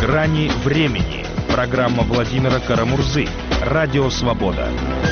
Грани времени. Программа Владимира Карамурзы. Радио Свобода.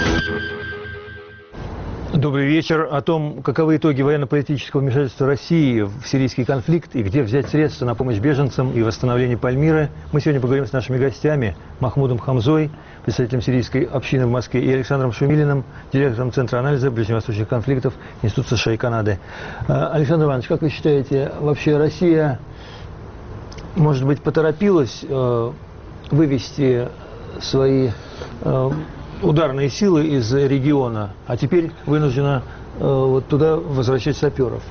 Добрый вечер. О том, каковы итоги военно-политического вмешательства России в сирийский конфликт и где взять средства на помощь беженцам и восстановление Пальмиры, мы сегодня поговорим с нашими гостями: Махмудом Хамзой, представителем сирийской общины в Москве, и Александром Шумилиным, директором Центра анализа ближневосточных конфликтов Института США и Канады. Александр Иванович, как вы считаете, вообще Россия, может быть, поторопилась вывести свои ударные силы из региона, а теперь вынуждена вот туда возвращать саперов?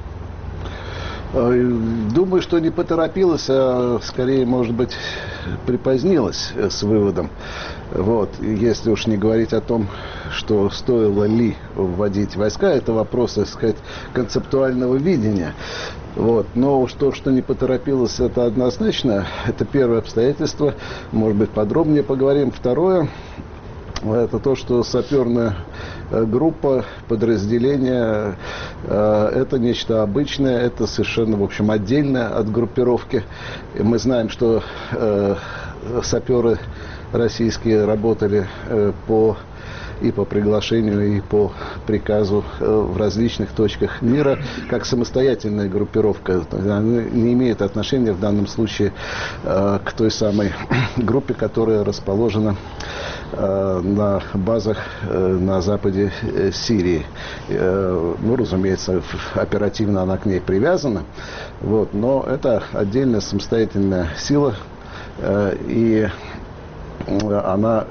Думаю, что не поторопилась, а скорее, может быть, припозднилась с выводом. Вот. Если уж не говорить о том, что стоило ли вводить войска, это вопрос, так сказать, концептуального видения. Вот. Но что не поторопилась, это однозначно. Это первое обстоятельство. Может быть, подробнее поговорим. Второе — это то, что саперная группа, подразделение — это нечто обычное, это совершенно, в общем, отдельное от группировки. И мы знаем, что саперы российские работали и по приглашению, и по приказу в различных точках мира, как самостоятельная группировка. Она не имеет отношения в данном случае к той самой группе, которая расположена на базах на западе Сирии. Ну, разумеется, оперативно она к ней привязана, вот, но это отдельная самостоятельная сила, и она,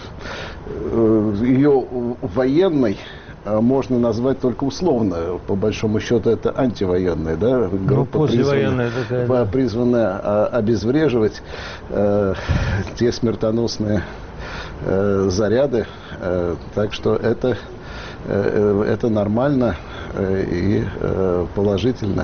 ее военной можно назвать только условно. По большому счету, это антивоенная, да, группа, призванная обезвреживать те смертоносные заряды. Так что это нормально и положительно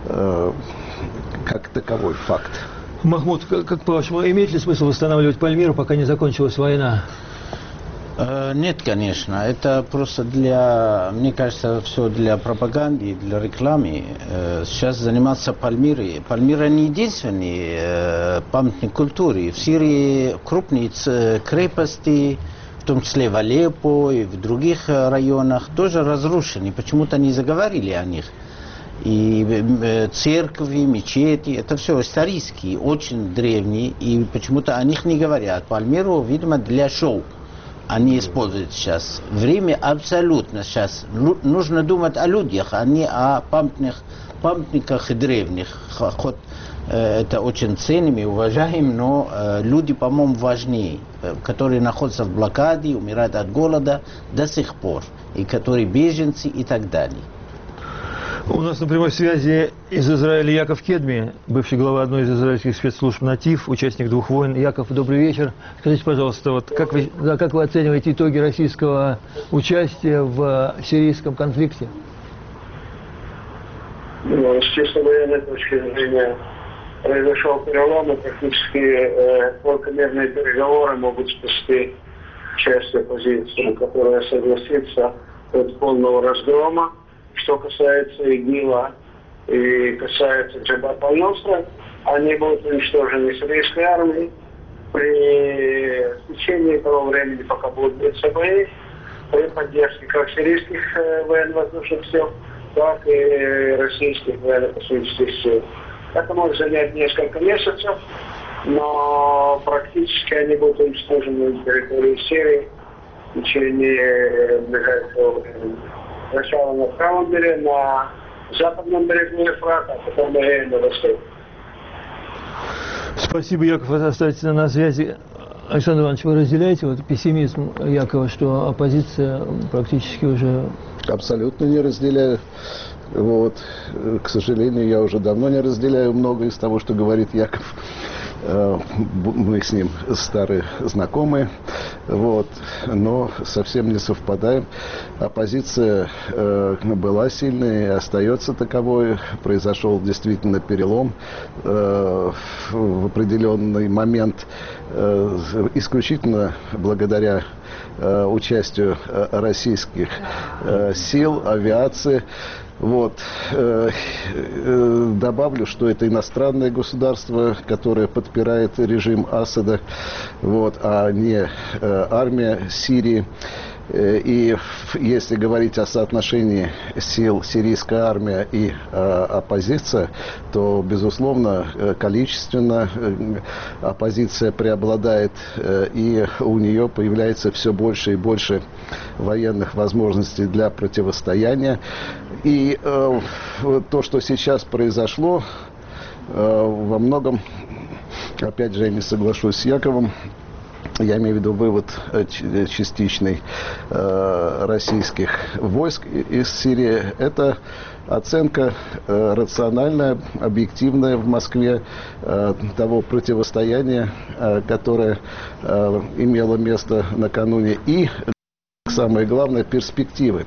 как таковой факт. Махмуд, как по-вашему, имеет ли смысл восстанавливать Пальмиру, пока не закончилась война? Нет, конечно. Это просто мне кажется, все для пропаганды, для рекламы. Сейчас заниматься Пальмирой. Пальмира не единственный памятник культуры. В Сирии крупные крепости, в том числе в Алеппо и в других районах, тоже разрушены. Почему-то не заговорили о них. И церкви, мечети, это все исторические, очень древние, и почему-то о них не говорят. Пальмиру, видимо, для шоу они используют сейчас. Время абсолютно сейчас. Нужно думать о людях, а не о памятниках древних. Хоть это очень ценим и уважаем, но люди, по-моему, важнее, которые находятся в блокаде, умирают от голода до сих пор, и которые беженцы и так далее. У нас на прямой связи из Израиля Яков Кедми, бывший глава одной из израильских спецслужб «Натив», участник 2 войн. Яков, добрый вечер. Скажите, пожалуйста, вот как вы оцениваете итоги российского участия в сирийском конфликте? Ну, с военной точки зрения произошел перелом, и практически только мирные переговоры могут спасти часть оппозиции, которая согласится от полного разгрома. Что касается ИГИЛа и касается Джабат аль-Нусра, они будут уничтожены сирийской армией. При течение того времени, пока будут биться бои, при поддержке как сирийских военно-воздушных сил, так и российских военно-космических сил. Это может занять несколько месяцев, но практически они будут уничтожены на территории Сирии в течение ближайшего времени. Сначала на правом берегу, на западном берегу Ефрата, а потом на восток. Спасибо, Яков, оставайтесь на связи. Александр Иванович, вы разделяете вот пессимизм Якова, что оппозиция практически уже... Абсолютно не разделяю. Вот. К сожалению, я уже давно не разделяю многое из того, что говорит Яков. Мы с ним старые знакомые, вот, но совсем не совпадаем. Оппозиция была сильной и остается таковой. Произошел действительно перелом в определенный момент, исключительно благодаря участию российских сил, авиации. Вот. Добавлю, что это иностранное государство, которое подпирает режим Асада, вот, а не армия Сирии. И если говорить о соотношении сил сирийская армия и оппозиция, то, безусловно, количественно оппозиция преобладает, и у нее появляется все больше и больше военных возможностей для противостояния. И то, что сейчас произошло, во многом, опять же, я не соглашусь с Яковом, я имею в виду вывод частичный российских войск из Сирии. Это оценка рациональная, объективная в Москве того противостояния, которое имело место накануне. И, самое главное, перспективы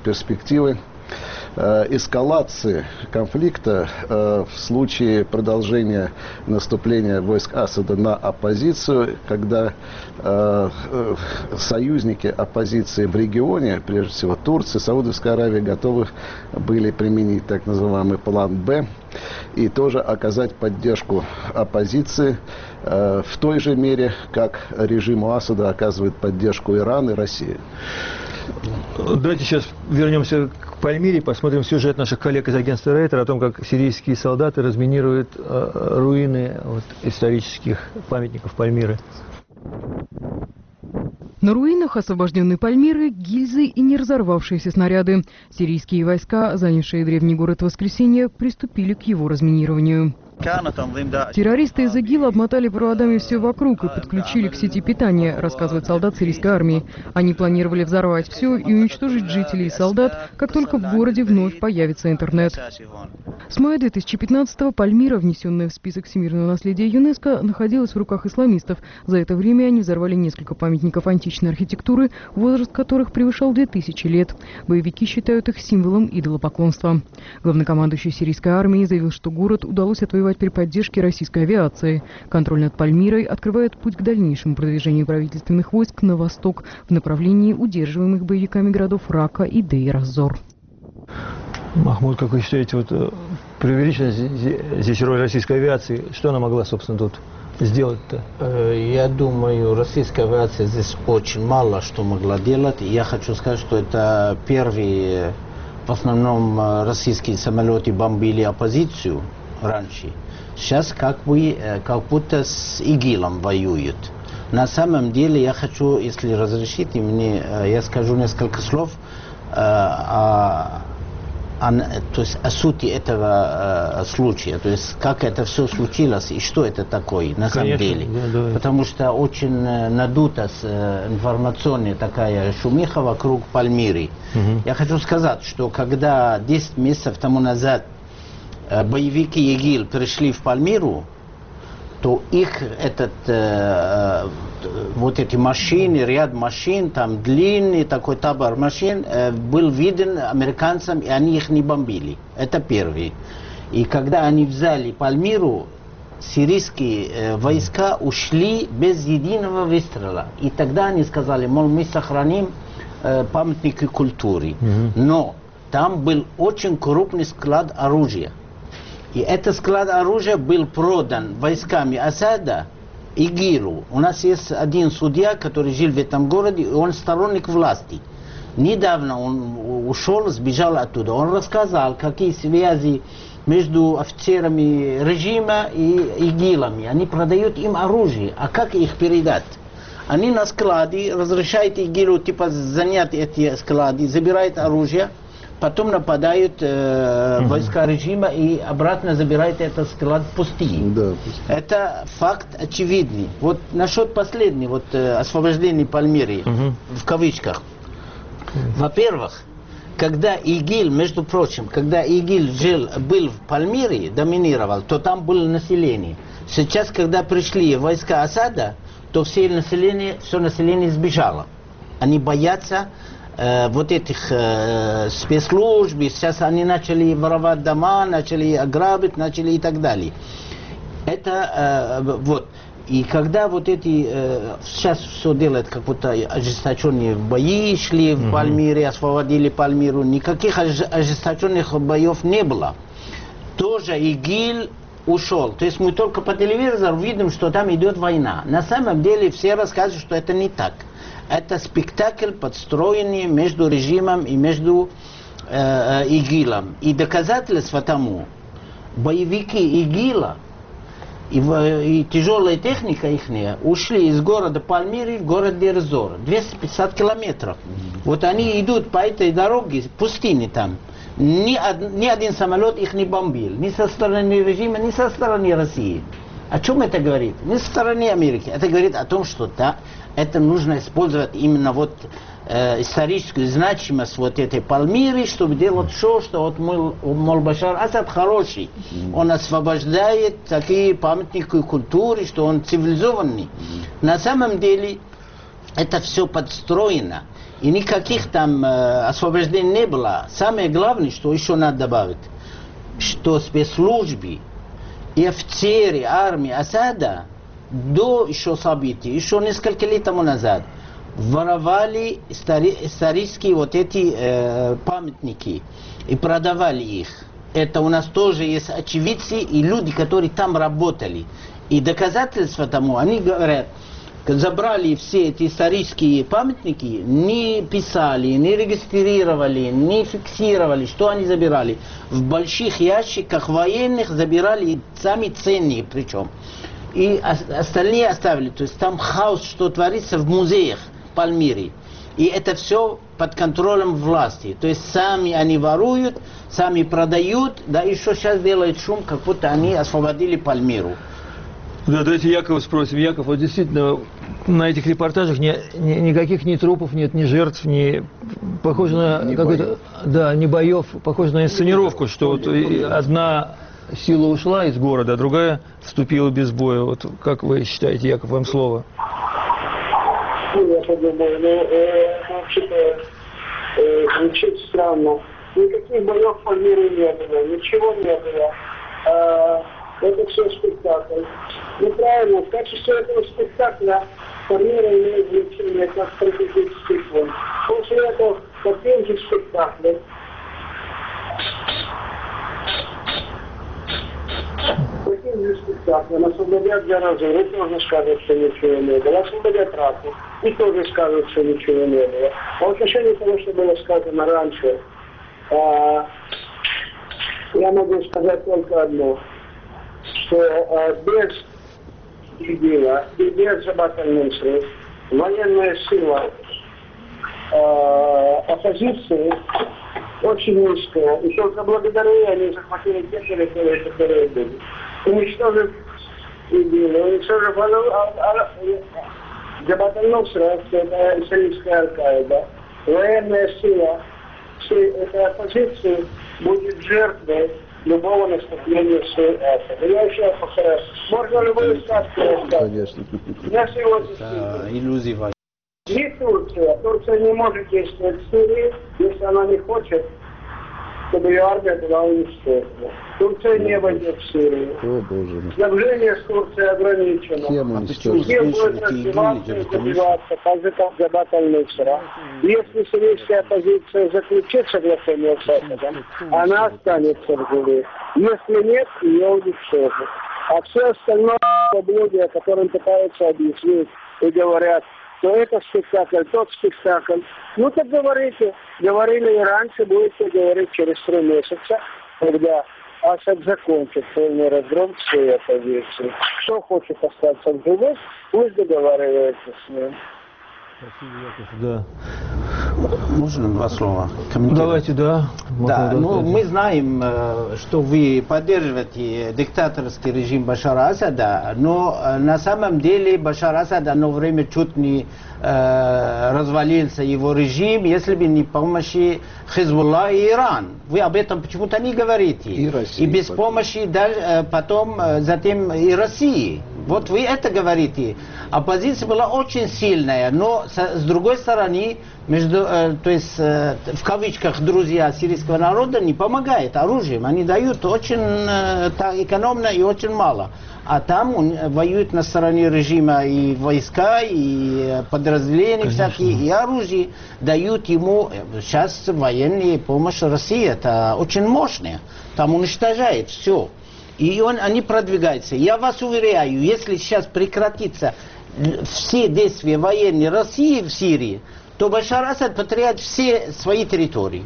эскалации конфликта в случае продолжения наступления войск Асада на оппозицию, когда союзники оппозиции в регионе, прежде всего Турция, Саудовская Аравия, готовы были применить так называемый план «Б» и тоже оказать поддержку оппозиции в той же мере, как режиму Асада оказывает поддержку Иран и Россия. Давайте сейчас вернемся к Пальмире, посмотрим сюжет наших коллег из агентства Рейтер о том, как сирийские солдаты разминируют руины исторических памятников Пальмиры. На руинах освобожденной Пальмиры гильзы и не разорвавшиеся снаряды. Сирийские войска, занявшие древний город Воскресенья, приступили к его разминированию. Террористы из ИГИЛ обмотали проводами все вокруг и подключили к сети питания, рассказывает солдат сирийской армии. Они планировали взорвать все и уничтожить жителей и солдат, как только в городе вновь появится интернет. С мая 2015-го Пальмира, внесенная в список всемирного наследия ЮНЕСКО, находилась в руках исламистов. За это время они взорвали несколько памятников античной архитектуры, возраст которых превышал 2000 лет. Боевики считают их символом идолопоклонства. Главнокомандующий сирийской армии заявил, что город удалось отвоевать при поддержке российской авиации. Контроль над Пальмирой открывает путь к дальнейшему продвижению правительственных войск на восток в направлении удерживаемых боевиками городов Рака и Дейр-аз-Зор. Махмуд, как вы считаете, преувеличена здесь роль российской авиации? Что она могла, собственно, тут сделать-то? Я думаю, российская авиация здесь очень мало что могла делать. Я хочу сказать, что это первые, в основном, российские самолеты бомбили оппозицию раньше. Сейчас как будто с ИГИЛом воюют. На самом деле я хочу, если разрешите мне, я скажу несколько слов о сути этого случая, то есть как это все случилось и что это такое на самом деле. Да. Потому что очень надута информационная такая шумиха вокруг Пальмиры. Я хочу сказать, что когда 10 месяцев тому назад боевики ИГИЛ пришли в Пальмиру, то их эти машины, ряд машин, там длинный такой табор машин, был виден американцам, и они их не бомбили. Это первый. И когда они взяли Пальмиру, сирийские войска ушли без единого выстрела. И тогда они сказали, мол, мы сохраним памятники культуры. Но там был очень крупный склад оружия. И этот склад оружия был продан войсками Асада ИГИЛу. У нас есть один судья, который жил в этом городе, и он сторонник власти. Недавно он ушел, сбежал оттуда. Он рассказал, какие связи между офицерами режима и ИГИЛами. Они продают им оружие. А как их передать? Они на складе разрешают ИГИЛу занять эти склады, забирают оружие. Потом нападают войска режима и обратно забирают этот склад пустые. Да. Это факт очевидный. Вот насчет последнего освобождения Пальмиры, в кавычках. Во-первых, когда ИГИЛ, между прочим, когда ИГИЛ был в Пальмире, доминировал, то там было население. Сейчас, когда пришли войска Асада, то все население сбежало. Они боятся этих спецслужб, сейчас они начали воровать дома, начали ограбить, начали и так далее. Это И когда вот эти, сейчас все делают, как будто ожесточенные бои шли в Пальмире, освободили Пальмиру, никаких ожесточенных боев не было. Тоже ИГИЛ ушел. То есть мы только по телевизору видим, что там идет война. На самом деле все рассказывают, что это не так. Это спектакль, подстроенный между режимом и между ИГИЛом. И доказательства тому, боевики ИГИЛа и тяжелая техника их ушли из города Пальмиры в город Дер-эз-Зор. 250 километров. Вот они идут по этой дороге, пустыне там. Ни один самолет их не бомбил. Ни со стороны режима, ни со стороны России. О чем это говорит? Не со стороны Америки. Это говорит о том, что да, это нужно использовать именно вот историческую значимость вот этой Пальмиры, чтобы делать все, что вот мол Башар Асад хороший. Он освобождает такие памятники культуры, что он цивилизованный. На самом деле это все подстроено. И никаких там освобождений не было. Самое главное, что еще надо добавить, что спецслужбы и офицеры армии Асада до еще событий, еще несколько лет тому назад, воровали исторические вот эти памятники и продавали их. Это у нас тоже есть очевидцы и люди, которые там работали. И доказательства тому, они говорят, забрали все эти исторические памятники, не писали, не регистрировали, не фиксировали, что они забирали. В больших ящиках военных забирали сами ценные причем. И остальные оставили. То есть там хаос, что творится в музеях Пальмиры. И это все под контролем власти. То есть сами они воруют, сами продают, да еще сейчас делают шум, как будто они освободили Пальмиру. Да, давайте Якова спросим. Яков, вот действительно, на этих репортажах никаких ни трупов нет, ни жертв, ни похоже на какой-то, да, ни боев, похоже на инсценировку, что вот одна сила ушла из города, а другая вступила без боя. Вот как вы считаете, Яков, вам слово? Я подумаю, вообще-то звучит странно. Никаких боев в Пальмире не было, ничего не было. Это все спектакль. Неправильно, в качестве этого спектакля Пальмира имеет значение как стратегический пункт. После этого, таким же спектаклем, освободят Дер-эз-Зор, и тоже скажут, что ничего не было. Освободят Рафу, и тоже скажут, что ничего не было. А в отношении того, что было сказано раньше, я могу сказать только одно, что без ИГИЛа и без Джабат аль-Нусры военная сила оппозиции очень низкая, и только благодаря ей они захватили те территории, которые были. Уничтожив ИГИЛ, уничтожив Джабат аль-Нусра, это исламистская Аль-Каида, военная сила всей этой оппозиции будет жертвой любого наступления всей этой. Я еще повторяю, можно любую сказку рассказать. Конечно. Я сегодня... Это иллюзия. И Турция. Турция не может действовать в Сирии, если она не хочет, чтобы ее армия была уничтожена. Турция не войдет в Сирию. О, Боже мой. Снабжение с Турцией ограничено. Кем уничтожить? ИГИЛ будет развиваться и добиваться, так же, как Джабат аль-Нусра. Если сирийская оппозиция заключит соглашение с Асадом, она останется в живых. Если нет, ее уничтожат. А все остальное люди, о котором пытаются объяснить и говорят, что это спектакль, тот спектакль. Ну так говорите. Говорили и раньше, будете говорить через 3 месяца, когда Асад закончит полный разгром всей оппозиции. Кто хочет остаться в живых, пусть договаривается с ним. Спасибо, Яков. Да. Можно 2 слова? Давайте, да. Да, ну мы знаем, что вы поддерживаете диктаторский режим Башара Асада, но на самом деле Башар Асад одно время чуть не развалился его режим, если бы не помощи Хизбулла и Иран. Вы об этом почему-то не говорите. И Россия. И без помощи потом, затем и России. Вот вы это говорите. Оппозиция была очень сильная, но с другой стороны, в кавычках, друзья сирийского народа не помогает оружием. Они дают очень экономно и очень мало. А там он воюет на стороне режима и войска, и подразделения всякие, и оружие. Дают ему сейчас военную помощь России. Это очень мощная. Там уничтожает все. И они продвигаются. Я вас уверяю, если сейчас прекратится все действия военной России в Сирии, то Башар Асад потеряет все свои территории.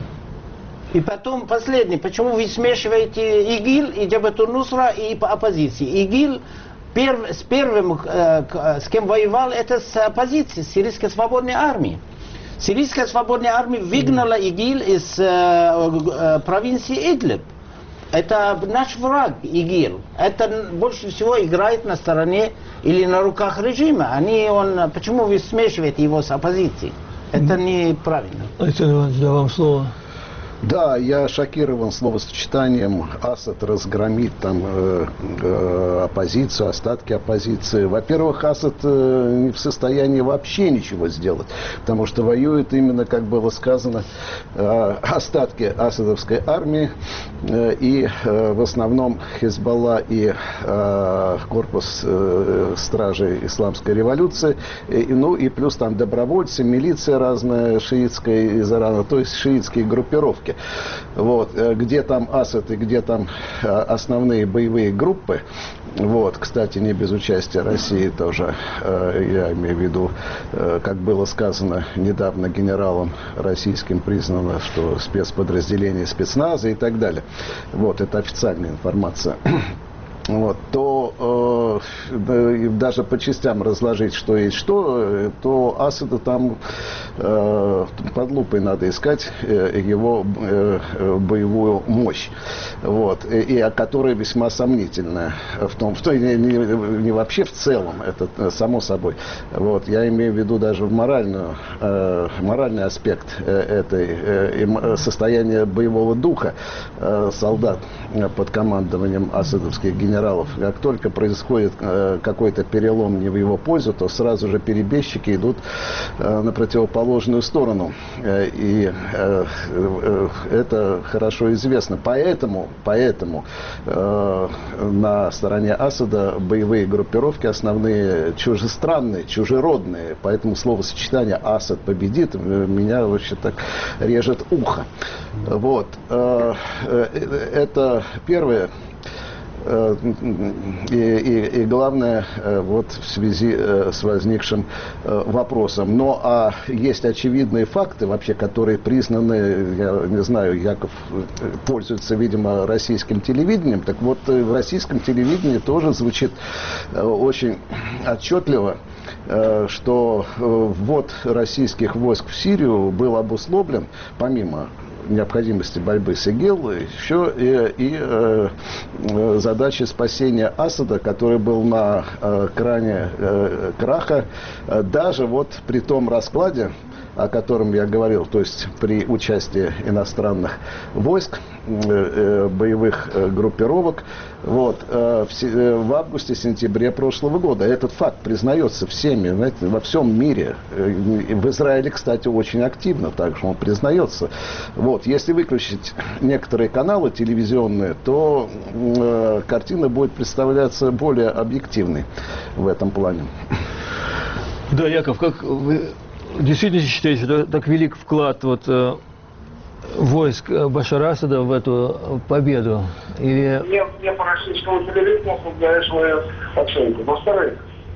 И потом, последний, почему вы смешиваете ИГИЛ и Джабhat-ун-Нусра и оппозиции? ИГИЛ с первым, с кем воевал, это с оппозицией, с Сирийской свободной армией. Сирийская свободная армия выгнала ИГИЛ из провинции Идлиб. Это наш враг, ИГИЛ. Это больше всего играет на стороне или на руках режима. Почему вы смешиваете его с оппозицией? Это неправильно. Александр Иванович, да, вам слово. Да, я шокирован словосочетанием «Асад разгромит там оппозицию, остатки оппозиции». Во-первых, Асад не в состоянии вообще ничего сделать, потому что воюет именно, как было сказано, остатки асадовской армии и в основном Хизбалла и корпус стражей исламской революции, и плюс там добровольцы, милиция разная шиитская из Ирана, то есть шиитские группировки. Вот, где там Асад и где там основные боевые группы, вот, кстати, не без участия России тоже, я имею в виду, как было сказано недавно генералом российским, признано, что спецподразделение спецназа и так далее. Вот, это официальная информация. Вот, то даже по частям разложить, что есть что, то Асада там под лупой надо искать его боевую мощь, вот, и которая весьма сомнительная не вообще в целом, это само собой. Вот, я имею в виду даже моральный аспект состояния боевого духа солдат под командованием асадовских генералов. Как только происходит какой-то перелом не в его пользу, то сразу же перебежчики идут на противоположную сторону. И это хорошо известно. Поэтому на стороне Асада боевые группировки основные чужестранные, чужеродные. Поэтому словосочетание «Асад победит» меня вообще так режет ухо. Вот. Это первое. И главное, вот в связи с возникшим вопросом. Но есть очевидные факты, вообще, которые признаны, я не знаю, Яков пользуется, видимо, российским телевидением. Так вот, в российском телевидении тоже звучит очень отчетливо, что ввод российских войск в Сирию был обусловлен, помимо необходимости борьбы с ИГИЛ, еще и задачи спасения Асада, который был на грани краха, даже вот при том раскладе, о котором я говорил, то есть при участии иностранных войск, боевых группировок, вот, в августе-сентябре прошлого года. Этот факт признается всеми, знаете, во всем мире. В Израиле, кстати, очень активно также он признается. Вот, если выключить некоторые каналы телевизионные, то картина будет представляться более объективной в этом плане. Да, Яков, как вы действительно считаете, что так велик вклад войск Башара Асада в эту победу? Или... Мне по российскому телевидению даю свою оценку. Во-вторых,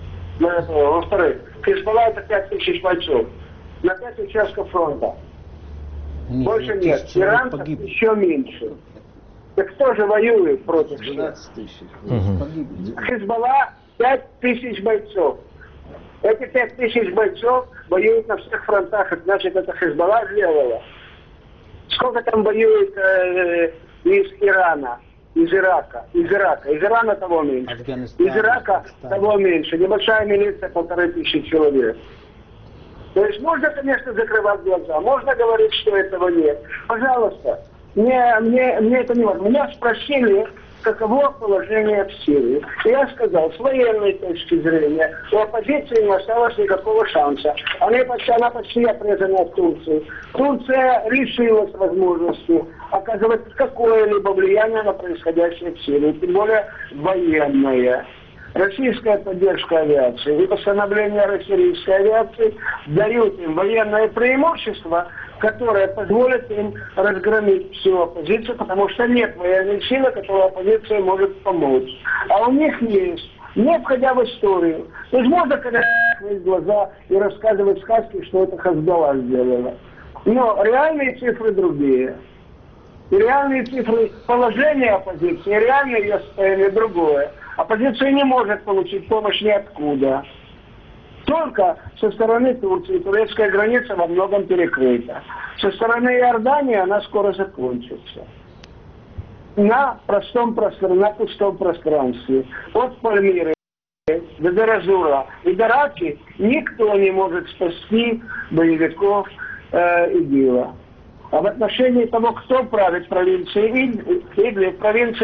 Хизбалла это 5000 бойцов на 5 участков фронта. Больше нет. Иранцев еще меньше. Так кто же воюет против всех? 12 тысяч. Хизбалла 5000 бойцов. Эти 5000 бойцов воюют на всех фронтах. Значит, это Хизбалла сделала. Сколько там воюет из Ирана, из Ирака? Из Ирана того меньше. Из Ирака того меньше. Небольшая милиция, 1500 человек. То есть можно, конечно, закрывать глаза. Можно говорить, что этого нет. Пожалуйста. Мне это не важно. Меня спросили каково положение в Сирии. Я сказал, с военной точки зрения у оппозиции не осталось никакого шанса. Она почти отрезана от Турции. Турция лишилась возможности оказывать какое-либо влияние на происходящее в Сирии, тем более военное. Российская поддержка авиации и постановление российской авиации дают им военное преимущество, которое позволит им разгромить всю оппозицию, потому что нет военной силы, которой оппозиция может помочь. А у них есть, не входя в историю. То есть можно, когда открыть глаза и рассказывать сказки, что это Хазбалла сделала. Но реальные цифры другие. И реальные цифры положения оппозиции, реальное ее состояние другое. Оппозиция не может получить помощь ниоткуда. Только со стороны Турции турецкая граница во многом перекрыта. Со стороны Иордании она скоро закончится. На пустом пространстве. От Пальмиры до Деразура и до Раки никто не может спасти боевиков ИГИЛа. А в отношении того, кто правит провинцией Идлиб,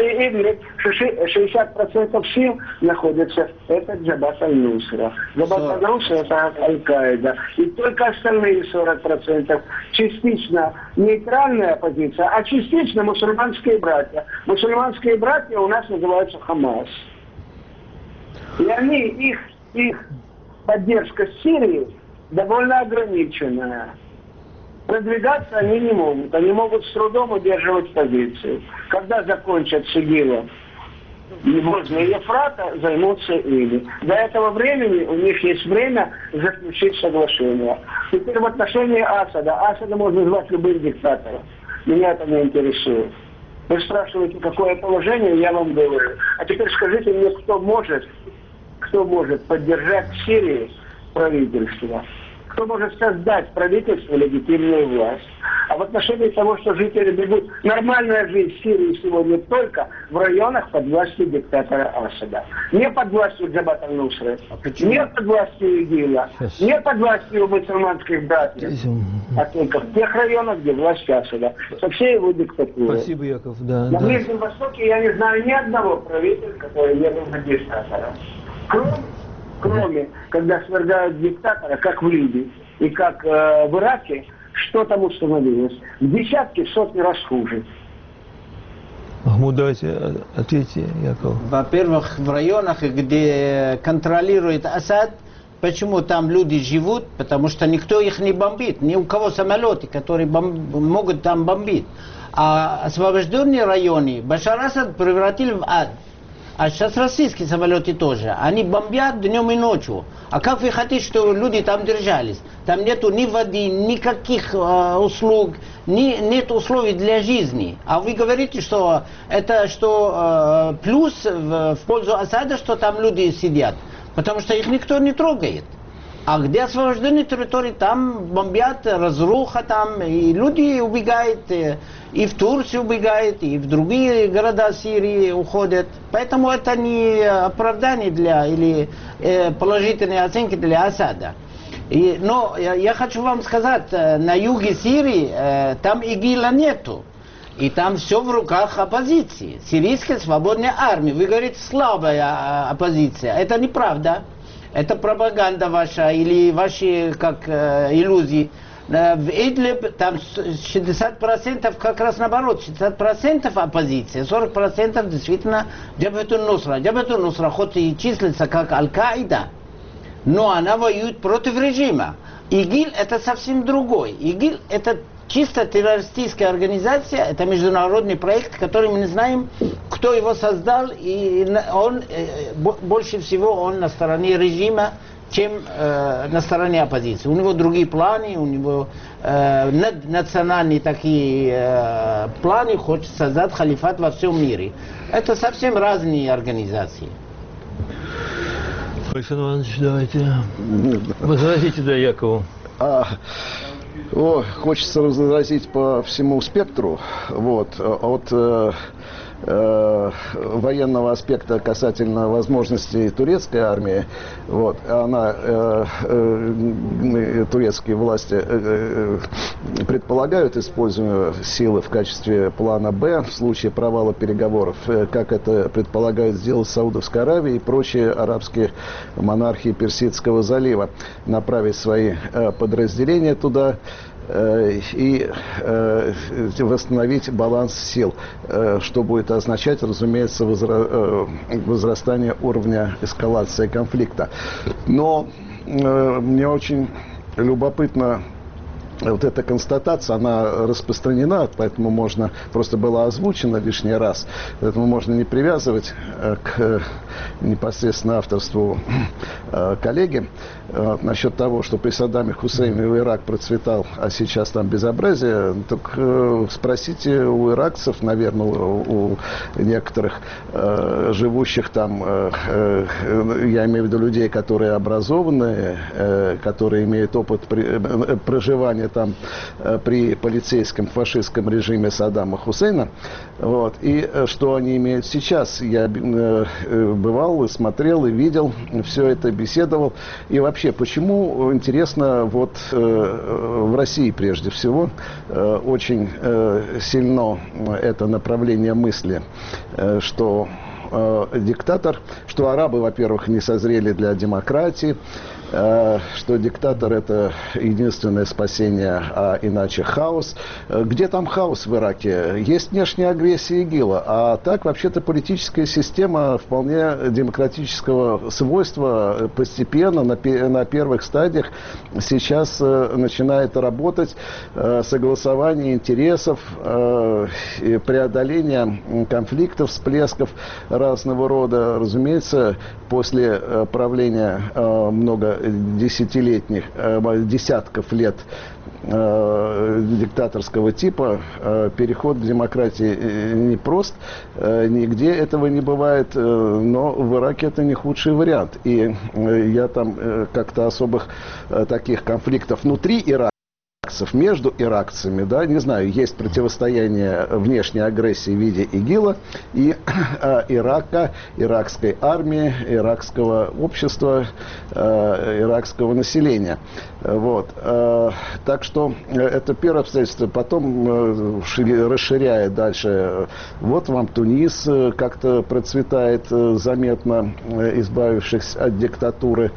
60% сил находится, это Джабат аль-Нусра. Джабат аль-Нусра это Аль-Каида. И только остальные 40% частично нейтральная оппозиция, а частично мусульманские братья. Мусульманские братья у нас называются Хамас. И их поддержка Сирии довольно ограниченная. Продвигаться они не могут. Они могут с трудом удерживать позиции. Когда закончат с ИГИЛом возле Ефрата, займутся ими. До этого времени у них есть время заключить соглашение. Теперь в отношении Асада. Асада можно назвать любым диктатором. Меня это не интересует. Вы спрашиваете, какое положение, я вам говорю. А теперь скажите мне, кто может поддержать в Сирии правительство? Кто может создать правительство, легитимную власть. А в отношении того, что жители бегут, нормальная жизнь в Сирии сегодня только в районах под властью диктатора Асада. Не под властью Джабат аль-Нусры, не под властью ИГИЛа, не под властью мусульманских братьев, а только в тех районах, где власть Асада, со всей его диктатурой. Спасибо, Яков. Да, на Ближнем Востоке я не знаю ни одного правительства, который не был бы диктатором. Кроме, когда свергают диктатора, как в Ливии и как в Ираке, что там установилось? В десятки, в сотни раз хуже. Махмуд, давайте ответьте, Яков. Во-первых, в районах, где контролирует Асад, почему там люди живут? Потому что никто их не бомбит. Ни у кого самолеты, которые могут там бомбить. А освобожденные районы Башар Асад превратил в ад. А сейчас российские самолеты тоже. Они бомбят днем и ночью. А как вы хотите, чтобы люди там держались? Там нету ни воды, никаких услуг, нет условий для жизни. А вы говорите, что это плюс в пользу Асада, что там люди сидят. Потому что их никто не трогает. А где освобожденные территории, там бомбят, разруха там, и люди убегают, и в Турцию убегают, и в другие города Сирии уходят. Поэтому это не оправдание или положительные оценки для Асада. Но я хочу вам сказать, на юге Сирии там ИГИЛа нету. И там все в руках оппозиции. Сирийская свободная армия. Вы говорите, слабая оппозиция. Это неправда. Это пропаганда ваша или ваши иллюзии. В Идлиб там 60% как раз наоборот. 60% оппозиция, 40% действительно Джабат аль-Нусра. Джабат аль-Нусра хоть и числится как Аль-Каида, но она воюет против режима. ИГИЛ это совсем другой. ИГИЛ это чисто террористическая организация, это международный проект, который мы не знаем, кто его создал, и он больше всего он на стороне режима, чем на стороне оппозиции. У него другие планы, у него национальные такие планы, хочет создать халифат во всем мире. Это совсем разные организации. Александр Иванович, давайте возразите, да, Якову. Хочется возразить по всему спектру. Вот, от военного аспекта касательно возможностей турецкой армии. Вот, турецкие власти предполагают использование силы в качестве плана «Б» в случае провала переговоров, как это предполагают сделать Саудовская Аравия и прочие арабские монархии Персидского залива, направить свои подразделения туда и восстановить баланс сил, что будет означать, разумеется, возрастание уровня эскалации конфликта. Но мне очень любопытно, вот эта констатация, она распространена, поэтому можно, просто была озвучена лишний раз, поэтому можно не привязывать к непосредственно авторству коллеги. Насчет того, что при Саддаме Хусейне Ирак процветал, а сейчас там безобразие, так спросите у иракцев, наверное, у некоторых живущих там, я имею в виду людей, которые образованные, которые имеют опыт проживания там при полицейском фашистском режиме Саддама Хусейна, вот, и что они имеют сейчас. Я бывал и смотрел, и видел все это, беседовал. И вообще, почему, интересно, вот в России прежде всего очень сильно это направление мысли, что диктатор, что арабы, во-первых, не созрели для демократии, что диктатор – это единственное спасение, а иначе хаос. Где там хаос в Ираке? Есть внешняя агрессия ИГИЛа, а так вообще-то политическая система вполне демократического свойства постепенно, на первых стадиях сейчас начинает работать. Согласование интересов, преодоление конфликтов, всплесков разного рода. Разумеется, после правления десятилетних, десятков лет диктаторского типа, переход к демократии непрост, нигде этого не бывает, но в Ираке это не худший вариант. И я там как-то особых таких конфликтов внутри Ирака, между иракцами, да, не знаю, есть противостояние внешней агрессии в виде ИГИЛа и Ирака, иракской армии, иракского общества, иракского населения. Вот. Так что это первое обстоятельство. Потом, расширяя дальше, вот вам Тунис как-то процветает заметно, избавившись от диктатуры.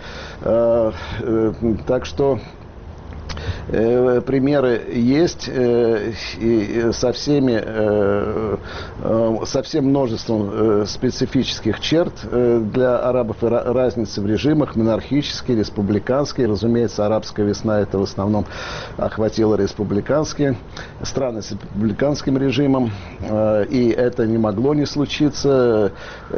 Так примеры есть, и со всем множеством специфических черт для арабов, разницы в режимах, монархические, республиканские. Разумеется, арабская весна это в основном охватила республиканские страны с республиканским режимом, и это не могло не случиться,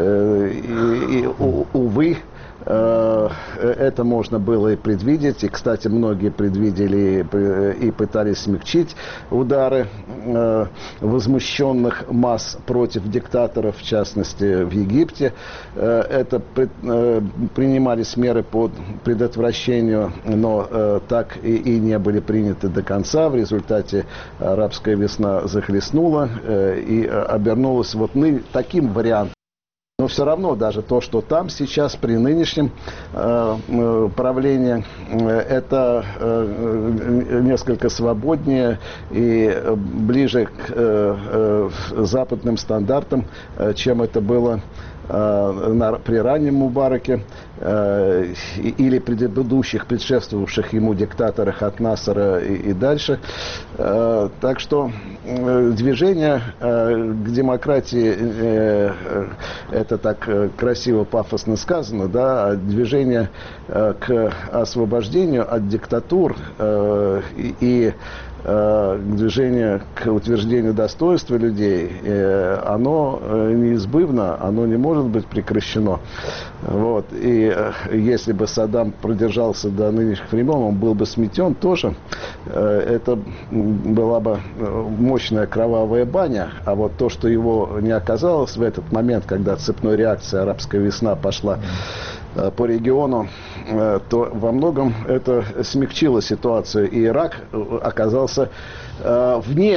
увы. Это можно было и предвидеть, и, кстати, многие предвидели и пытались смягчить удары возмущенных масс против диктаторов, в частности, в Египте. Это принимались меры по предотвращению, но так и не были приняты до конца. В результате арабская весна захлестнула и обернулась вот таким вариантом. Но все равно даже то, что там сейчас при нынешнем правлении, это несколько свободнее и ближе к западным стандартам, чем это было при раннем Мубараке или предшествовавших ему диктаторах от Насара и дальше. Так что движение к демократии, это так красиво, пафосно сказано, да, а движение к освобождению от диктатур и движение к утверждению достоинства людей, оно неизбывно, оно не может быть прекращено. Вот. И если бы Саддам продержался до нынешних времен, он был бы сметен тоже. Это была бы мощная кровавая баня. А вот то, что его не оказалось в этот момент, когда цепной реакция арабская весна пошла по региону, то во многом это смягчило ситуацию, и Ирак оказался вне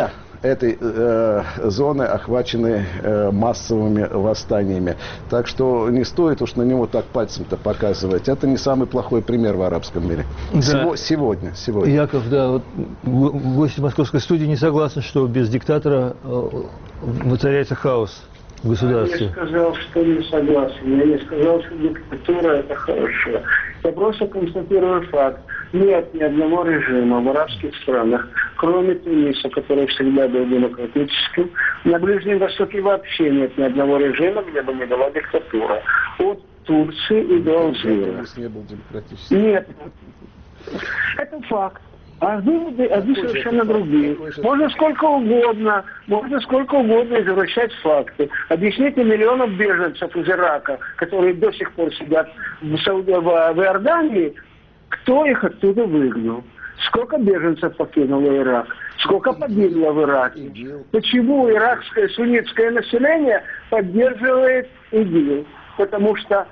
этой зоны охвачены массовыми восстаниями. Так что не стоит уж на него так пальцем-то показывать. Это не самый плохой пример в арабском мире. Да. Сегодня. Яков, да, вот гости московской студии не согласны, что без диктатора воцаряется хаос в государстве. Я не сказал, что не согласен. Я не сказал, что диктатура – это хорошо. Я просто констатирую факт. Нет ни одного режима в арабских странах, кроме Туниса, который всегда был демократическим. На Ближнем Востоке вообще нет ни одного режима, где бы не была диктатура. От Турции и до Алжира. Тунис не был демократическим. Нет. Это факт. А выводы, они совершенно другие. Можно сколько угодно извращать факты. Объясните миллионов беженцев из Ирака, которые до сих пор сидят в Иордании, кто их оттуда выгнал. Сколько беженцев покинуло Ирак? Сколько погибло в Ираке? Почему иракское суннитское население поддерживает ИГИЛ? Потому что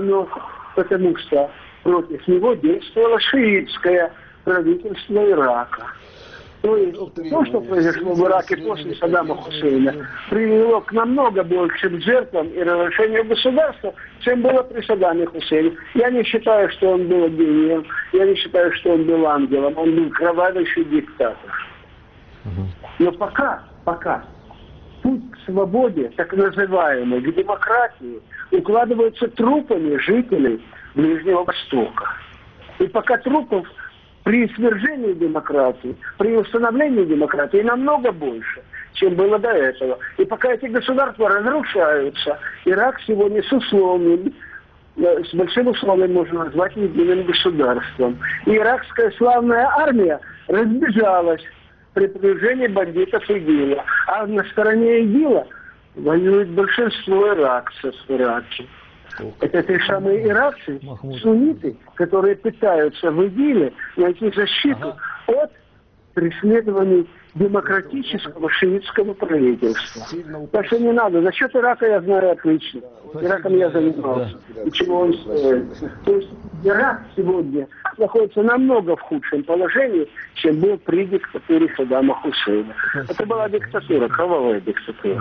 против него действовало шиитское правительство Ирака. То есть то, что произошло в Ираке после Саддама Хусейна, привело к намного большим жертвам и разрушению государства, чем было при Саддаме Хусейне. Я не считаю, что он был гением, я не считаю, что он был ангелом, он был кровавейший диктатор. Но пока путь к свободе, так называемой, к демократии, укладывается трупами жителей Ближнего Востока. И пока трупов при свержении демократии, при установлении демократии намного больше, чем было до этого. И пока эти государства разрушаются, Ирак сегодня с большим условием можно назвать единым государством. И иракская славная армия разбежалась при приближении бандитов ИГИЛа. А на стороне ИГИЛа воюет большинство иракцев в Ираке. Это те самые иракцы, сунниты, которые пытаются в ИГИЛе найти защиту от преследований демократического шиитского правительства. Так что не надо. За счет Ирака я знаю отлично. Ираком я занимался. И чего он стоит. То есть Ирак сегодня находится намного в худшем положении, чем был при диктатуре Саддама Хусейна. Это была диктатура, кровавая диктатура.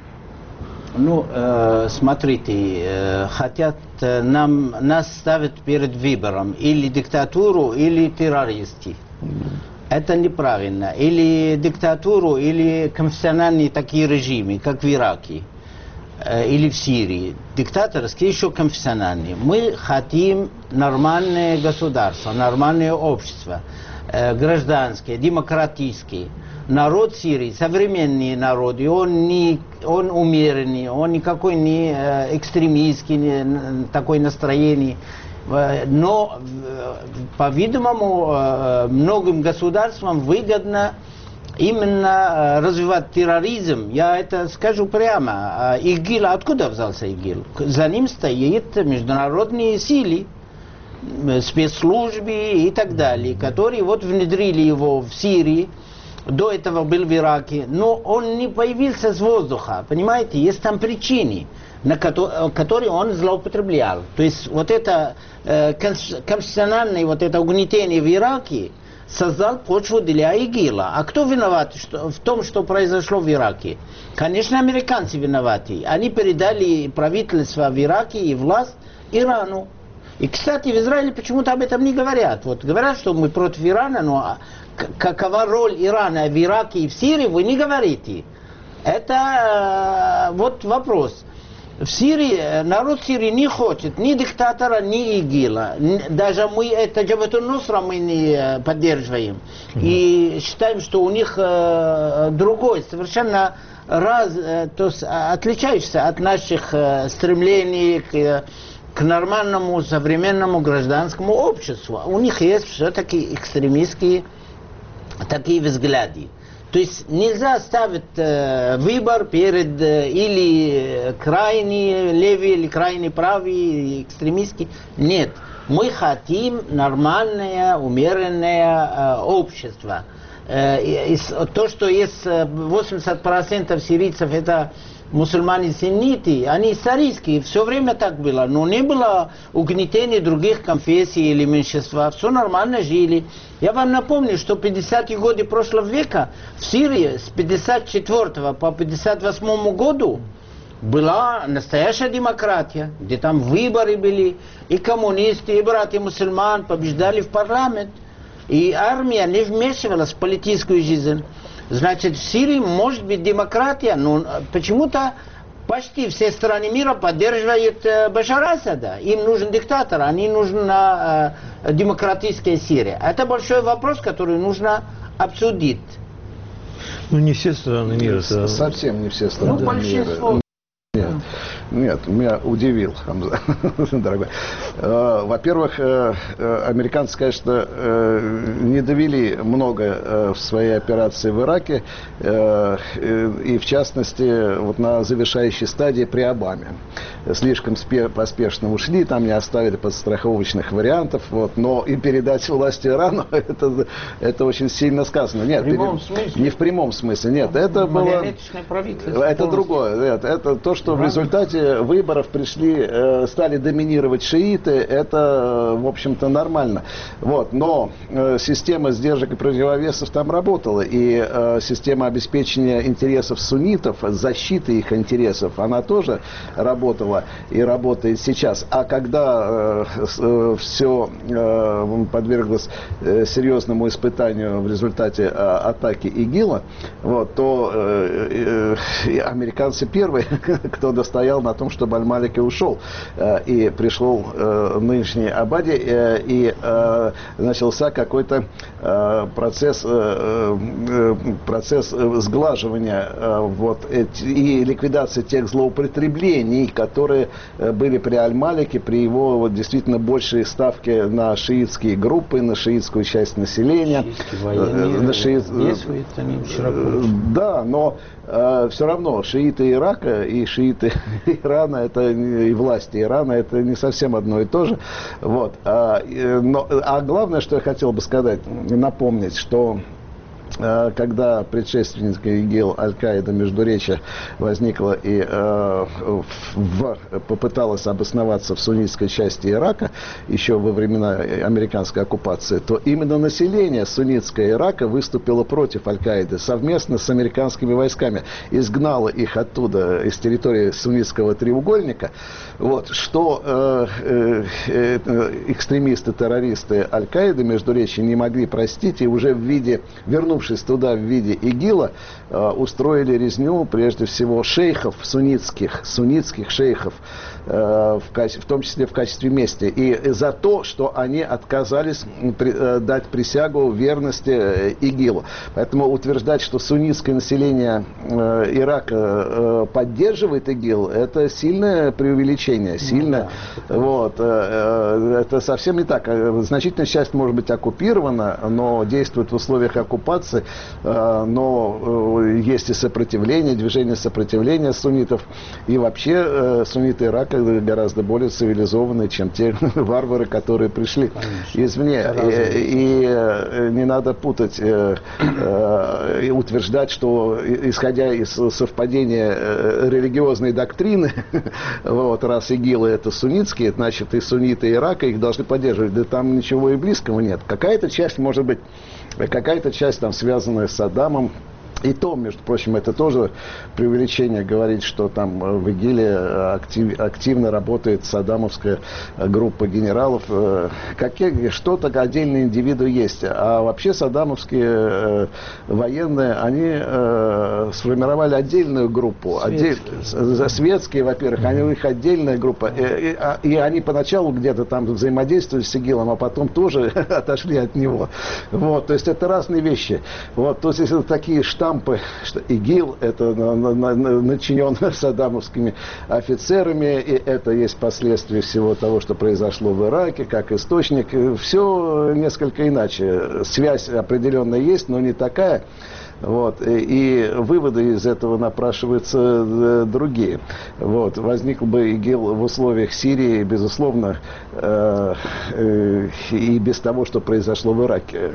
Ну, смотрите, хотят нас ставят перед выбором или диктатуру, или террористы. Это неправильно. Или диктатуру, или конфессиональные такие режимы, как в Ираке или в Сирии. Диктаторские, еще конфессиональные. Мы хотим нормальное государство, нормальное общество, гражданское, демократическое. Народ Сирии, современный народ, и он умеренный, он никакой не экстремистский, такое настроение. Но, по-видимому, многим государствам выгодно именно развивать терроризм. Я это скажу прямо. ИГИЛ, откуда взялся ИГИЛ? За ним стоят международные силы, спецслужбы и так далее, которые вот внедрили его в Сирии. До этого был в Ираке, но он не появился с воздуха, понимаете, есть там причины, на которые он злоупотреблял. То есть вот это конституциональное вот это угнетение в Ираке создал почву для ИГИЛа. А кто виноват в том, что произошло в Ираке? Конечно, американцы виноваты. Они передали правительство в Ираке и власть Ирану. И, кстати, в Израиле почему-то об этом не говорят. Вот говорят, что мы против Ирана, но какова роль Ирана в Ираке и в Сирии, вы не говорите. Это вот вопрос. В Сирии, народ Сирии не хочет ни диктатора, ни ИГИЛа. Даже мы, это Джабhat аль-Нусра мы не поддерживаем. И считаем, что у них другой, совершенно то есть отличающийся от наших стремлений к нормальному современному гражданскому обществу. У них есть все-таки экстремистские такие взгляды. То есть нельзя ставить выбор перед или крайне левый, или крайне правый, экстремистский. Нет. Мы хотим нормальное, умеренное общество. То, что есть 80% сирийцев, это мусульмане-сунниты, они исторические, все время так было, но не было угнетения других конфессий или меньшинства, все нормально жили. Я вам напомню, что в 50-е годы прошлого века в Сирии с 54 по 58 году была настоящая демократия, где там выборы были, и коммунисты, и братья мусульман побеждали в парламент, и армия не вмешивалась в политическую жизнь. Значит, в Сирии может быть демократия, но почему-то почти все страны мира поддерживают Башара Асада. Им нужен диктатор, они нужна демократическая Сирия. Это большой вопрос, который нужно обсудить. Ну, не все страны мира. Совсем не все страны мира. Большинство. Нет, меня удивил, Хамза, дорогой. Во-первых, американцы, конечно, не довели много в своей операции в Ираке, и в частности, вот на завершающей стадии при Обаме. Слишком поспешно ушли, там не оставили подстраховочных вариантов, вот, но и передать власть Ирану, это очень сильно сказано. Нет, не в прямом смысле, нет, это было... Это другое, нет, это то, что в результате выборов стали доминировать шииты, это, в общем-то, нормально. Вот. Но система сдержек и противовесов там работала, и система обеспечения интересов суннитов, защиты их интересов, она тоже работала и работает сейчас. А когда все подверглось серьезному испытанию в результате атаки ИГИЛа, вот, то американцы первые, кто достоял на том, чтобы Аль-Малики ушел. И пришел нынешний Абади, и начался какой-то процесс сглаживания и ликвидации тех злоупотреблений, которые были при Аль-Малике, при его действительно большей ставке на шиитские группы, на шиитскую часть населения. Да, но все равно шииты Ирака и шииты Ирана, это и власти Ирана, это не совсем одно и то же. Вот. А главное, что я хотел бы сказать, напомнить, что когда предшественник ИГИЛ Аль-Каида Междуречье возникла и попыталась обосноваться в суннитской части Ирака еще во времена американской оккупации, то именно население суннитского Ирака выступило против Аль-Каиды совместно с американскими войсками, изгнало их оттуда, из территории суннитского треугольника, вот, что экстремисты, террористы Аль-Каиды Междуречья не могли простить, и уже вернувшись туда в виде ИГИЛа, устроили резню, прежде всего, шейхов, суннитских шейхов, в том числе в качестве мести, и за то, что они отказались дать присягу верности ИГИЛу. Поэтому утверждать, что суннитское население Ирака поддерживает ИГИЛ, это сильное преувеличение, сильное. Вот. Это совсем не так. Значительная часть может быть оккупирована, но действует в условиях оккупации, но есть и сопротивление, движение сопротивления суннитов, и вообще сунниты Ирака гораздо более цивилизованные, чем те варвары, которые пришли извне. И не надо путать и утверждать, что, исходя из совпадения религиозной доктрины, вот, раз ИГИЛы это суннитские, значит и сунниты Ирака их должны поддерживать. Да там ничего и близкого нет. Какая-то часть, может быть, какая-то часть там связанная с Саддамом. И то, между прочим, это тоже преувеличение говорить, что там в ИГИЛе активно работает саддамовская группа генералов. Что-то отдельные индивиды есть. А вообще саддамовские военные, они сформировали отдельную группу. Светские, во-первых, они у них отдельная группа. И они поначалу где-то там взаимодействовали с ИГИЛом, а потом тоже отошли от него. Вот, то есть это разные вещи. Вот, то есть это такие штампы, что ИГИЛ это начинен саддамовскими офицерами, и это есть последствия всего того, что произошло в Ираке, как источник. Все несколько иначе. Связь определенная есть, но не такая. Вот. И выводы из этого напрашиваются другие. Вот. Возник бы ИГИЛ в условиях Сирии, безусловно, и без того, что произошло в Ираке.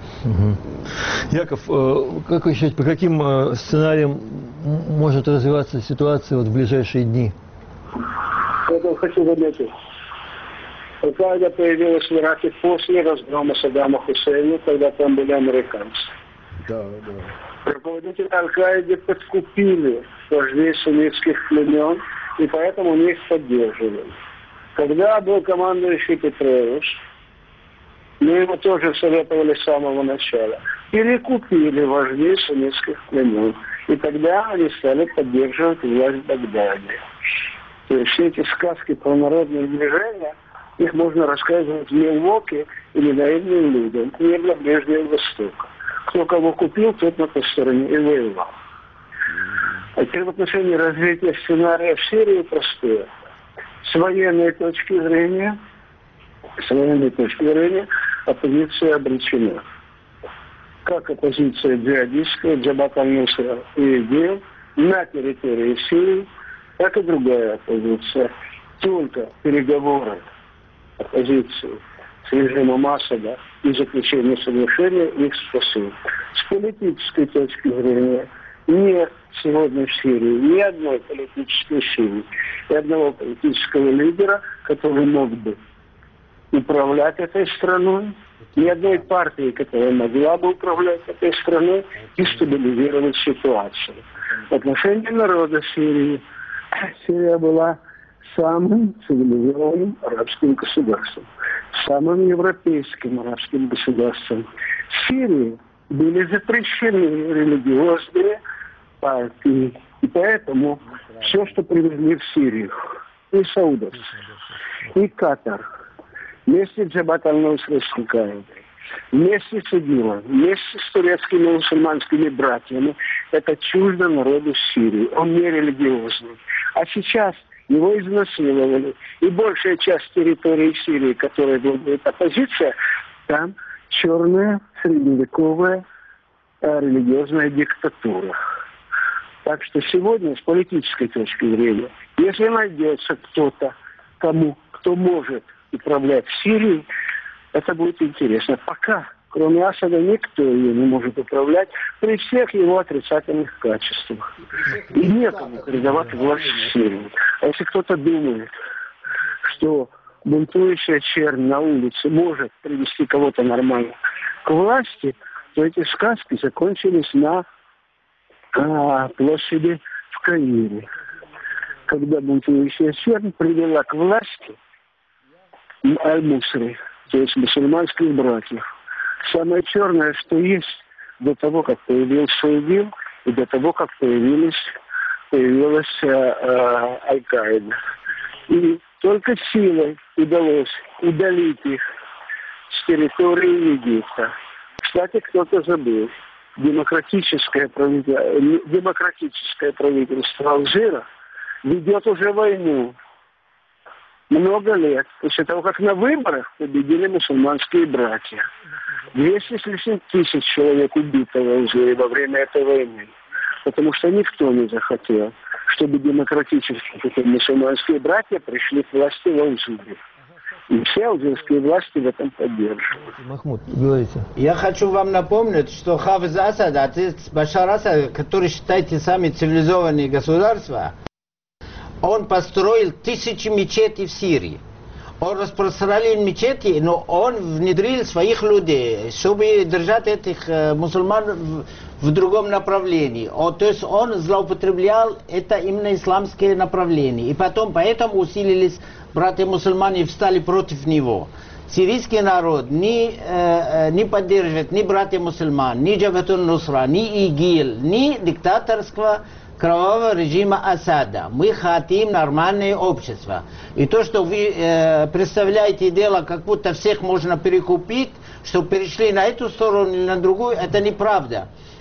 Яков, как вы считаете, по каким сценариям может развиваться ситуация вот в ближайшие дни? Я хочу заметить. Аль-Каида появилась в Ираке после разгрома Саддама Хусейна, когда там были американцы. Да. Руководители Аль-Каиды подкупили вождей суннитских племен, и поэтому они их поддерживали. Когда был командующий Петреус, мы ему тоже советовали с самого начала, перекупили вождей суннитских племен. И тогда они стали поддерживать власть в Багдаде. То есть все эти сказки про народные движения, их можно рассказывать в Милуоке или наивным людям, не для Ближнего Востока. Кто кого купил, тот на той стороне и воевал. А теперь в отношении развития сценария в Сирии простое. С военной точки зрения оппозиция обречена. Как оппозиция джихадистская, Джабат аль-Нусра и ИГИЛ на территории Сирии, так и другая оппозиция. Только переговоры оппозиции с режимом Асада и заключение соглашения их спасут. С политической точки зрения нет сегодня в Сирии ни одной политической силы, ни одного политического лидера, который мог бы управлять этой страной, ни одной партии, которая могла бы управлять этой страной и стабилизировать ситуацию. В отношении народа Сирии, Сирия была самым цивилизованным арабским государством, самым европейским арабским государством. В Сирии были запрещены религиозные партии, и поэтому все, что привезли в Сирию, и саудовцы, и Катар, вместе с Джабат аль-Нусра с Аль-Каидой, вместе с ИГИЛом, вместе с турецкими мусульманскими братьями, это чуждо народу Сирии. Он не религиозный. А сейчас его изнасиловали. И большая часть территории Сирии, которая будет оппозиция, там черная средневековая религиозная диктатура. Так что сегодня, с политической точки зрения, если найдется кто-то, кто может управлять Сирией, это будет интересно. Пока, кроме Асада, никто ее не может управлять при всех его отрицательных качествах. И некому передавать власть в Сирии. А если кто-то думает, что бунтующая чернь на улице может привести кого-то нормально к власти, то эти сказки закончились на площади в Каире. Когда бунтующая чернь привела к власти Аль-Мусри, то есть мусульманских братьев. Самое черное, что есть до того, как появился ИГИЛ, и до того, как появилась Аль-Каида. И только силой удалось удалить их с территории Египта. Кстати, кто-то забыл. Демократическое правительство Алжира ведет уже войну много лет после того, как на выборах победили мусульманские братья. 200 с лишним тысяч человек убито в Алжире во время этой войны. Потому что никто не захотел, чтобы демократические мусульманские братья пришли к власти в Алжире. И все алжирские власти в этом поддерживают. Махмуд, говорите. Я хочу вам напомнить, что Хафиз Асад, отец Башара Асада, который считаете сами цивилизованные государства, он построил 1000 мечетей в Сирии. Он распространил мечети, но он внедрил своих людей, чтобы держать этих мусульман в другом направлении. То есть он злоупотреблял это именно исламское направление. И потом, поэтому усилились братья-мусульмане и встали против него. Сирийский народ не поддерживает ни братья-мусульман, ни Джабат аль-Нусра, ни ИГИЛ, ни диктаторского кровавого режима Асада. Мы хотим нормальное общество. И то, что вы представляете дело, как будто всех можно перекупить, чтобы перешли на эту сторону или на другую, это неправда.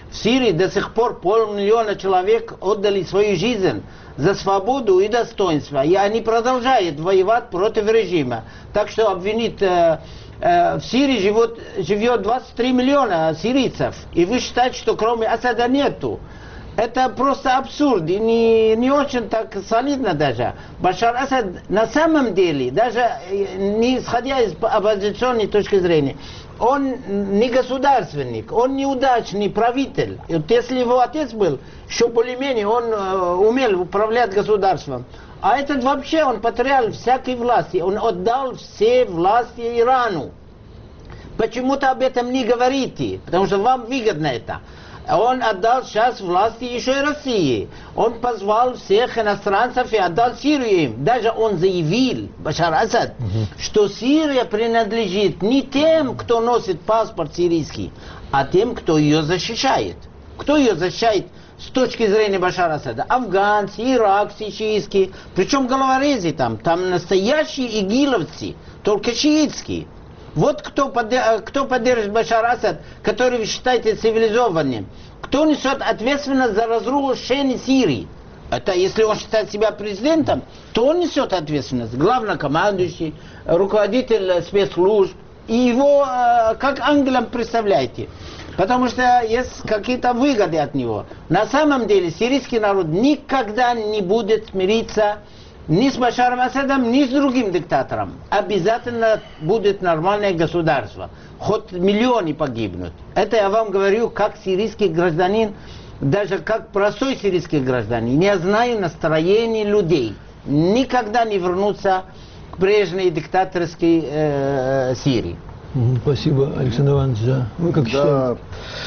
В Сирии до сих пор 500 000 человек отдали свою жизнь за свободу и достоинство. И они продолжают воевать против режима. Так что обвинить... В Сирии живет 23 миллиона сирийцев. И вы считаете, что кроме Асада нету. Это просто абсурд. И не очень так солидно даже. Башар Асад на самом деле, даже не исходя из оппозиционной точки зрения, он не государственник, он неудачный правитель. И вот если его отец был, еще более-менее он умел управлять государством. А этот вообще, он потерял всякие власти. Он отдал все власти Ирану. Почему-то об этом не говорите, потому что вам выгодно это. Он отдал сейчас власти еще и России. Он позвал всех иностранцев и отдал Сирию им. Даже он заявил, Башар Асад, что Сирия принадлежит не тем, кто носит паспорт сирийский, а тем, кто ее защищает. Кто ее защищает с точки зрения Башара Асада? Афганцы, иракцы, шиитские. Причем головорезы там настоящие игиловцы, только шиитские. Вот кто поддерживает Башар Асад, который вы считаете цивилизованным. Кто несет ответственность за разрушение Сирии? Это если он считает себя президентом, то он несет ответственность. Главнокомандующий, руководитель спецслужб. И его как ангелом представляете. Потому что есть какие-то выгоды от него. На самом деле сирийский народ никогда не будет смириться ни с Башаром Асадом, ни с другим диктатором. Обязательно будет нормальное государство. Хоть миллионы погибнут. Это я вам говорю как сирийский гражданин, даже как простой сирийский гражданин. Я знаю настроение людей. Никогда не вернуться к прежней диктаторской Сирии. Спасибо, Александр Иванович. Вы как считаете?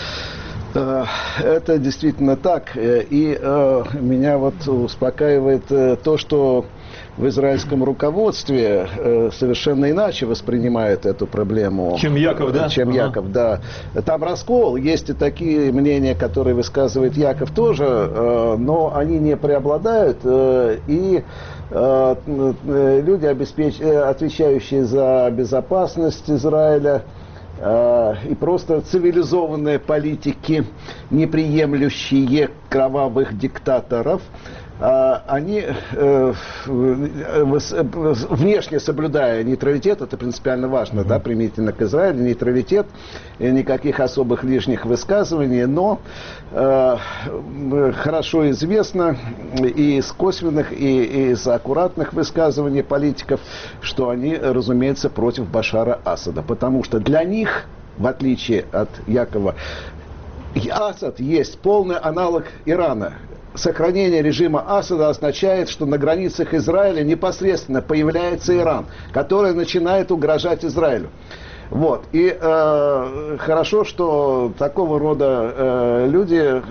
Это действительно так. И меня вот успокаивает то, что в израильском руководстве совершенно иначе воспринимают эту проблему. Чем Яков, да? Чем Яков, да. Там раскол. Есть и такие мнения, которые высказывает Яков тоже, но они не преобладают. И люди, отвечающие за безопасность Израиля, и просто цивилизованные политики, неприемлющие кровавых диктаторов, они, внешне соблюдая нейтралитет, это принципиально важно, да, применительно к Израилю, нейтралитет, никаких особых лишних высказываний, но хорошо известно и из косвенных, и из аккуратных высказываний политиков, что они, разумеется, против Башара Асада, потому что для них, в отличие от Якова, Асад есть полный аналог Ирана. Сохранение режима Асада означает, что на границах Израиля непосредственно появляется Иран, который начинает угрожать Израилю. Вот. И хорошо, что такого рода люди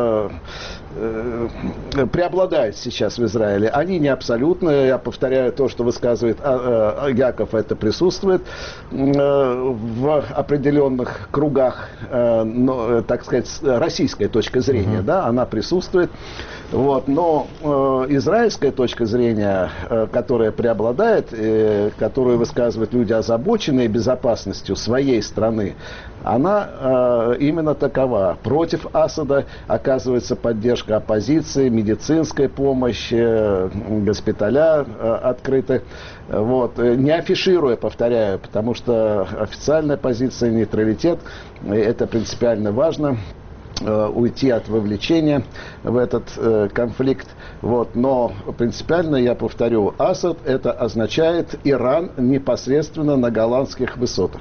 преобладают сейчас в Израиле. Они не абсолютно, я повторяю то, что высказывает Яков, это присутствует в определенных кругах, но, так сказать, российская точка зрения, да, она присутствует. Вот. Но израильская точка зрения, которая преобладает, которую высказывают люди, озабоченные безопасностью своей страны, она именно такова. Против Асада оказывается поддержка оппозиции, медицинская помощь, госпиталя открыты. Вот. Не афишируя, повторяю, потому что официальная позиция, нейтралитет, это принципиально важно. Уйти от вовлечения в этот конфликт. Вот. Но принципиально, я повторю, Асад это означает Иран непосредственно на голландских высотах.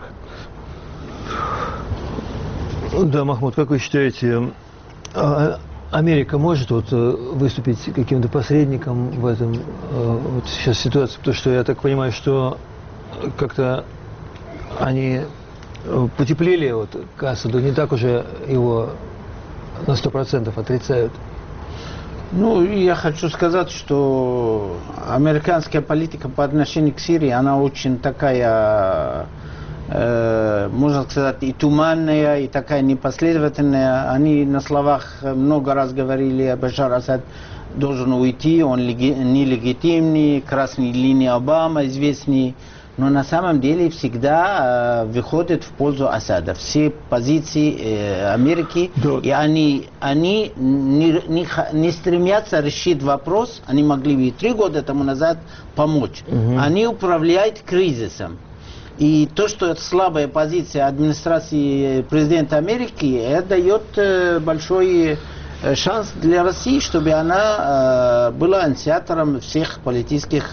Да, Махмуд, как вы считаете, Америка может выступить каким-то посредником в этом вот сейчас ситуации? Потому что я так понимаю, что как-то они потеплели к Асаду, не так уже его на 100% отрицают. Ну, я хочу сказать, что американская политика по отношению к Сирии, она очень такая, можно сказать, и туманная, и такая непоследовательная. Они на словах много раз говорили, Башар Асад должен уйти, он нелегитимный, красная линия Обама, известный но на самом деле всегда выходят в пользу Асада. Все позиции Америки, и они не стремятся решить вопрос, они могли бы 3 года тому назад помочь. Они управляют кризисом. И то, что это слабая позиция администрации президента Америки, это дает большой шанс для России, чтобы она была инициатором всех политических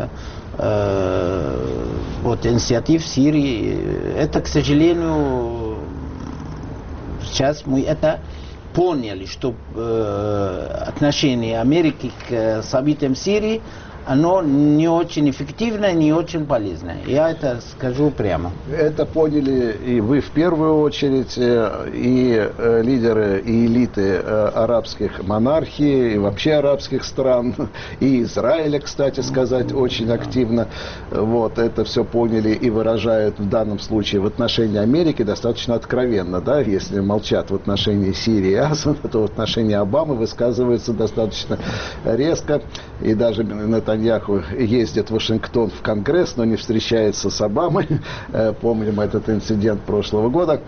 инициатив в Сирии. Это, к сожалению, сейчас мы это поняли, что отношение Америки к событиям в Сирии, оно не очень эффективное, не очень полезное. Я это скажу прямо. Это поняли и вы в первую очередь, и лидеры, и элиты арабских монархий, и вообще арабских стран, и Израиля, кстати сказать, очень активно. Вот, это все поняли и выражают в данном случае в отношении Америки достаточно откровенно. Да? Если молчат в отношении Сирии и Асада, то в отношении Обамы высказываются достаточно резко. И даже Нетаньяху ездит в Вашингтон в Конгресс, но не встречается с Обамой. Помним этот инцидент прошлого года.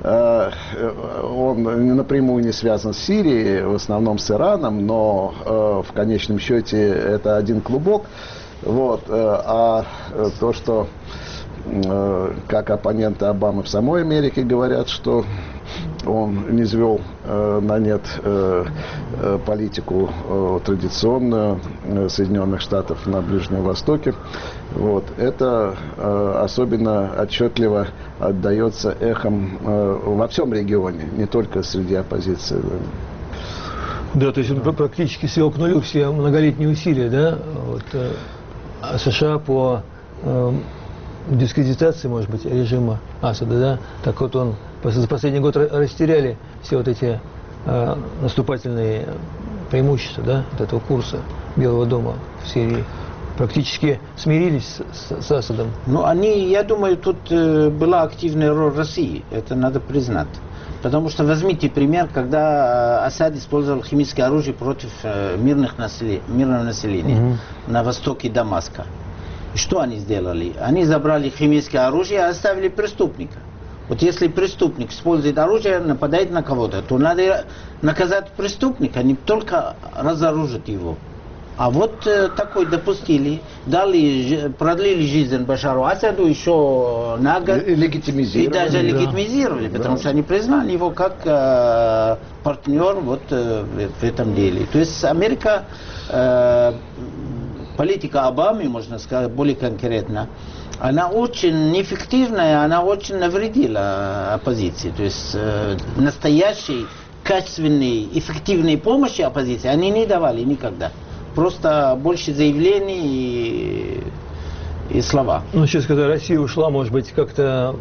Он напрямую не связан с Сирией, в основном с Ираном, но в конечном счете это один клубок. Вот. А то, что как оппоненты Обамы в самой Америке говорят, что он не свел на нет политику традиционную Соединенных Штатов на Ближнем Востоке. Вот. Это особенно отчетливо отдается эхом во всем регионе, не только среди оппозиции. Да, то есть он практически свел к нулю все многолетние усилия, да, вот, США по дискредитации, может быть, режима Асада, да, так вот он за последний год растеряли все вот эти наступательные преимущества, да, от этого курса Белого дома в Сирии. Практически смирились с Асадом. Ну, я думаю, тут была активная роль России, это надо признать. Потому что возьмите пример, когда Асад использовал химическое оружие против мирного населения на востоке Дамаска. Что они сделали? Они забрали химическое оружие и оставили преступника. Вот если преступник использует оружие, нападает на кого-то, то надо наказать преступника, не только разоружить его. А вот такой допустили, продлили жизнь Башару Асаду еще на год. И даже легитимизировали, потому что они признали его как партнер вот в этом деле. То есть Америка, политика Обамы, можно сказать более конкретно, она очень неэффективная, она очень навредила оппозиции. То есть настоящей, качественной, эффективной помощи оппозиции они не давали никогда. Просто больше заявлений и слова. Ну, сейчас, когда Россия ушла, может быть, как-то...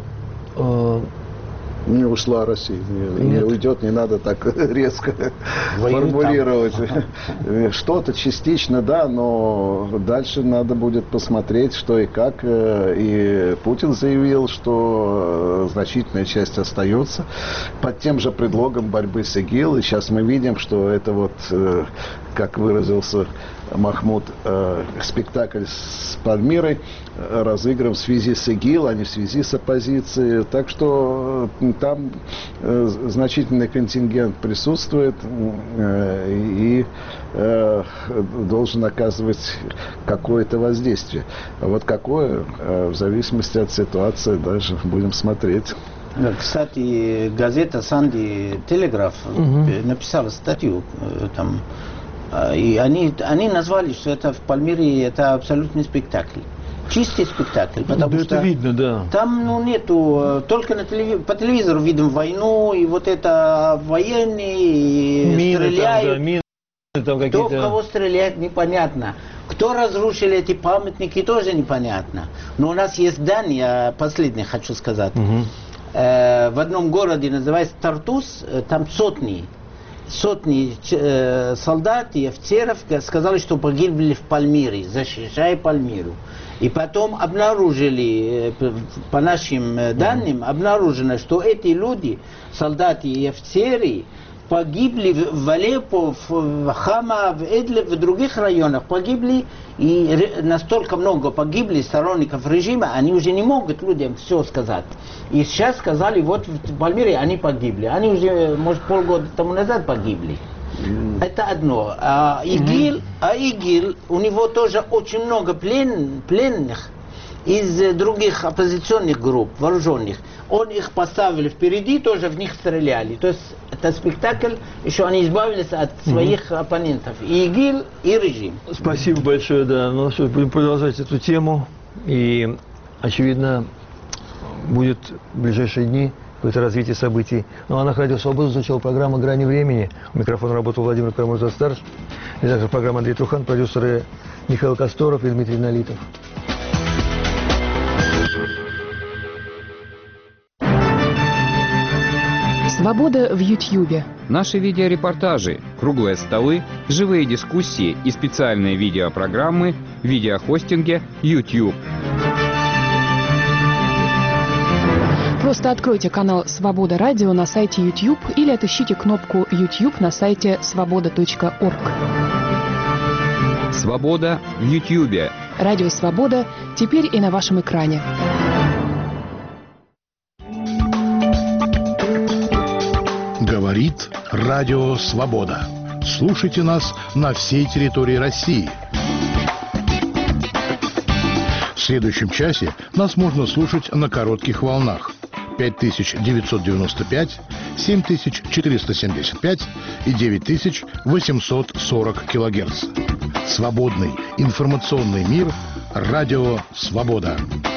Не ушла Россия, не уйдет, не надо так резко формулировать. Что-то частично, да, но дальше надо будет посмотреть, что и как. И Путин заявил, что значительная часть остается под тем же предлогом борьбы с ИГИЛ. И сейчас мы видим, что это вот, как выразился Махмуд, спектакль с Пальмирой разыгран в связи с ИГИЛ, а не в связи с оппозицией. Так что там значительный контингент присутствует и должен оказывать какое-то воздействие. А вот какое, в зависимости от ситуации, даже будем смотреть. Кстати, газета «Санди Телеграф» написала статью там. И они назвали, что это в Пальмире это абсолютный спектакль. Чистый спектакль, потому что это видно, да. Там нету, только по телевизору видим войну, и вот это военные мины стреляют. Там, да, мины, там кто в кого стреляет, непонятно. Кто разрушили эти памятники, тоже непонятно. Но у нас есть данные, я последнее хочу сказать. В одном городе, называется Тартус, там сотни солдат и офицеров сказали, что погибли в Пальмире, защищая Пальмиру. И потом обнаружили, по нашим данным, обнаружено, что эти люди, солдаты и офицеры, погибли в Алеппо, в Хама, в Идлиб, в других районах погибли, и настолько много погибли сторонников режима, они уже не могут людям все сказать. И сейчас сказали, вот в Пальмире они погибли. Они уже, может, полгода тому назад погибли. Это одно. ИГИЛ, у него тоже очень много пленных из других оппозиционных групп, вооруженных. Он их поставил впереди, тоже в них стреляли. То есть это спектакль, еще они избавились от своих оппонентов. И ИГИЛ, и режим. Спасибо большое, да. Ну что, будем продолжать эту тему. И, очевидно, будет в ближайшие дни какое-то развитие событий. Ну, а на Радио Свобода звучала программа «Грани времени». У микрофона работал Владимир Карамурза-старший. Редактор программы Андрей Трухан, продюсеры Михаил Косторов и Дмитрий Налитов. Свобода в Ютьюбе. Наши видеорепортажи, круглые столы, живые дискуссии и специальные видеопрограммы в видеохостинге YouTube. Просто откройте канал «Свобода Радио» на сайте YouTube или отыщите кнопку YouTube на сайте svoboda.org. Свобода в YouTube. Радио «Свобода» теперь и на вашем экране. Говорит Радио Свобода. Слушайте нас на всей территории России. В следующем часе нас можно слушать на коротких волнах 5995, 7475 и 9840 килогерц. Свободный информационный мир. Радио Свобода.